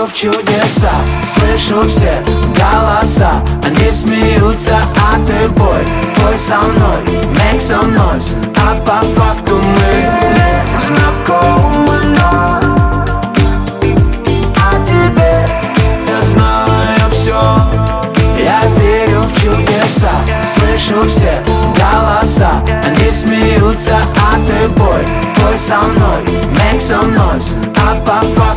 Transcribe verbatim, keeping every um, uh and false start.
верю в чудеса, слышу все голоса, они смеются, а ты пой, пой со мной, make some noise. А по факту мы не знакомы, но о тебе я знаю все. Я верю в чудеса, слышу все голоса, они смеются, а ты пой, пой со мной, make some noise. А по факту